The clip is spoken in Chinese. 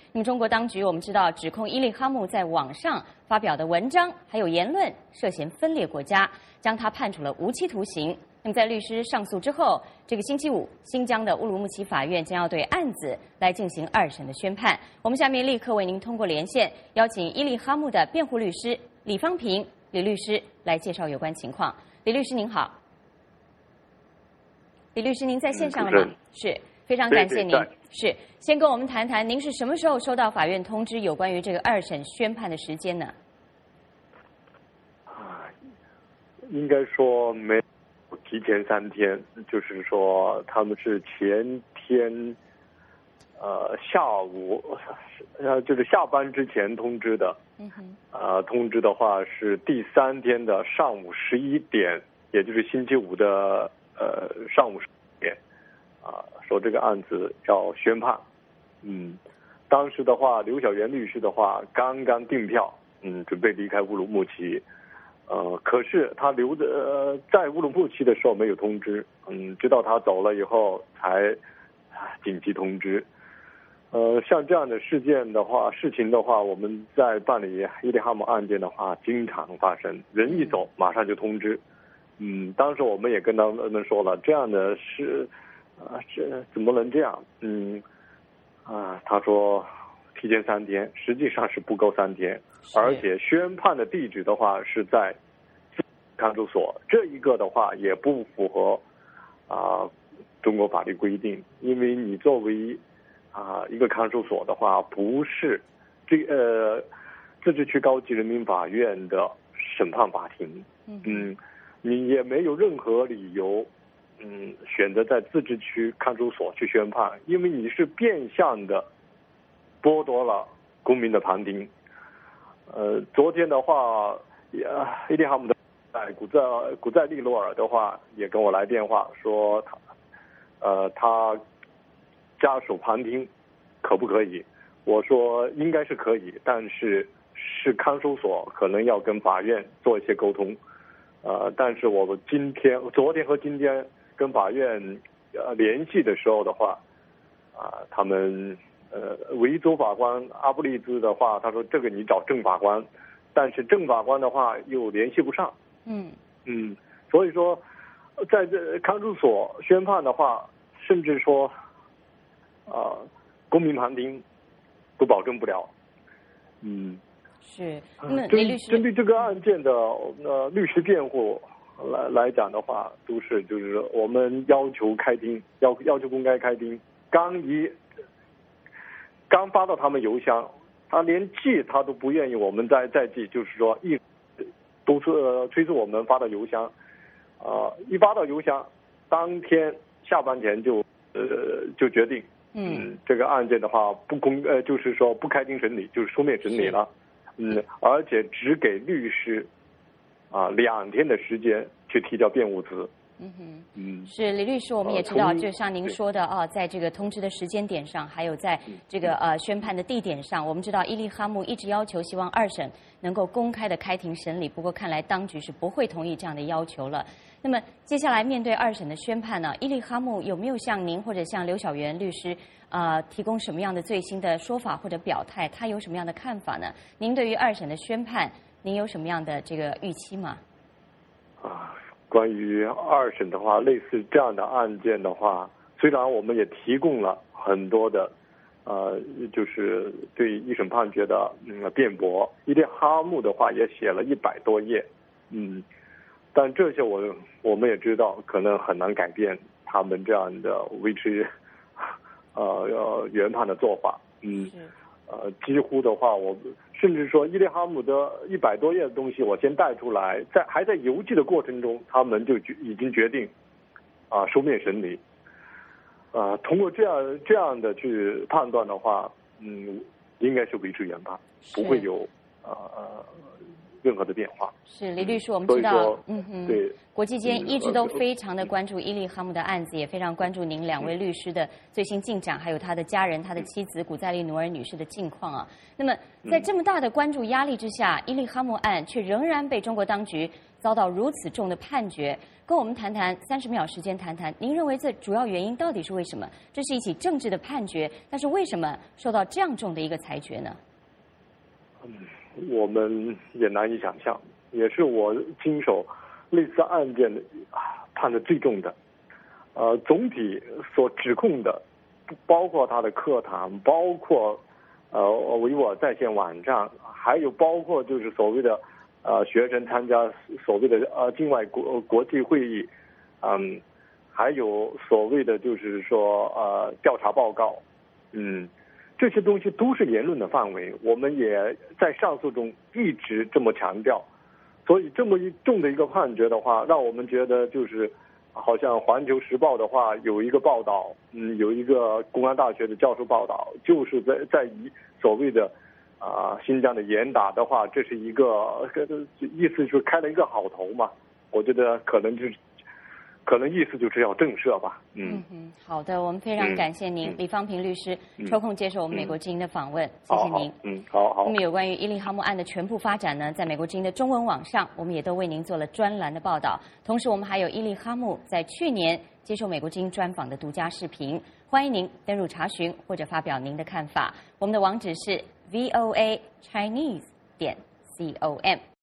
那么中国当局我们知道指控伊利哈木在网上发表的文章还有言论涉嫌分裂国家，将他判处了无期徒刑。那么在律师上诉之后，这个星期五，新疆的乌鲁木齐法院将要对案子来进行2审的宣判。我们下面立刻为您通过连线，邀请伊利哈木的辩护律师李方平李律师来介绍有关情况。李律师您好。李律师，您在线上了吗？是，非常感谢您。是，先跟我们谈谈，您是什么时候收到法院通知有关于这个2审宣判的时间呢？ 应该说没提前3天，就是说他们是前天下午就是下班之前通知的。通知的话是第3天的上午11点，也就是星期五的上午10点，说这个案子要宣判。当时的话，刘晓元律师的话刚刚订票，准备离开乌鲁木齐。可是他在乌鲁木齐的时候没有通知，直到他走了以后才紧急通知。像这样的事情的话，我们在办理伊利哈木案件的话，经常发生，人一走马上就通知。当时我们也跟他们说了，这样的事，这怎么能这样？他说提前3天，实际上是不够3天，而且宣判的地址的话是在看守所，这一个的话也不符合中国法律规定，因为你作为一个看守所的话，不是自治区高级人民法院的审判法庭。你也没有任何理由选择在自治区看守所去宣判，因为你是变相的剥夺了公民的旁听。昨天的话，伊利哈木的古在利洛尔的话也跟我来电话说他家属旁听可不可以？我说应该是可以，但是看守所可能要跟法院做一些沟通。但是我昨天和今天跟法院联系的时候的话，他们维州法官阿布利兹的话，他说这个你找正法官，但是正法官的话又联系不上。所以说在这看守所宣判的话，甚至说公民旁听都保证不了。 是。李律师， 针对这个案件的律师辩护来讲的话，就是我们要求开庭，要求公开开庭。刚发到他们邮箱，他连寄他都不愿意我们再寄，就是说都是催促我们发到邮箱。一发到邮箱，当天下班前就决定，这个案件的话就是说不开庭审理，就是书面审理了。而且只给律师2天的时间去提交辩护词。 是李律师，我们也知道，就像您说的在这个通知的时间点上，还有在这个宣判的地点上，我们知道伊利哈木一直要求希望2审能够公开的开庭审理，不过看来当局是不会同意这样的要求了。那么接下来面对2审的宣判呢，伊利哈木有没有向您或者向刘晓元律师提供什么样的最新的说法或者表态？他有什么样的看法呢？您对于2审的宣判，您有什么样的这个预期吗？ 关于2审的话，类似这样的案件的话，虽然我们也提供了很多的就是对1审判决的辩驳，伊利哈木的话也写了100多页，但这些我们也知道可能很难改变他们这样的维持原判的做法。几乎的话，我甚至说伊利哈木的100多页的东西，我先带出来，还在邮寄的过程中，他们就已经决定书面审理。通过这样的去判断的话，应该是维持原判，不会有任何的变化。 是李律师，我们知道， 对， 国际间一直都非常的关注伊利哈木的案子，也非常关注您2位律师的最新进展，还有他的家人、他的妻子古再丽努尔女士的近况啊。那么，在这么大的关注压力之下，伊利哈木案却仍然被中国当局遭到如此重的判决。跟我们谈谈30秒时间，谈谈您认为这主要原因到底是为什么？这是一起政治的判决，但是为什么受到这样重的一个裁决呢？ 我们也难以想象，也是我经手类似案件的判的最重的。总体所指控的，包括他的课堂，包括维吾尔在线网站，还有包括就是所谓的学生参加所谓的境外国际会议，还有所谓的就是说调查报告，这些东西都是言论的范围，我们也在上诉中一直这么强调，所以这么重的一个判决的话，让我们觉得就是好像《环球时报》的话有一个报道，有一个公安大学的教授报道，就是在以所谓的新疆的严打的话，这是一个意思就是开了一个好头嘛，我觉得可能意思就是要震慑吧。 好的，我们非常感谢您，李方平律师抽空接受我们美国之音的访问，谢谢您。 好。 那么有关于伊利哈木案的全部发展呢，在美国之音的中文网上，我们也都为您做了专栏的报道。同时，我们还有伊利哈木在去年接受美国之音专访的独家视频，欢迎您登入查询或者发表您的看法。我们的网址是voachinese.com。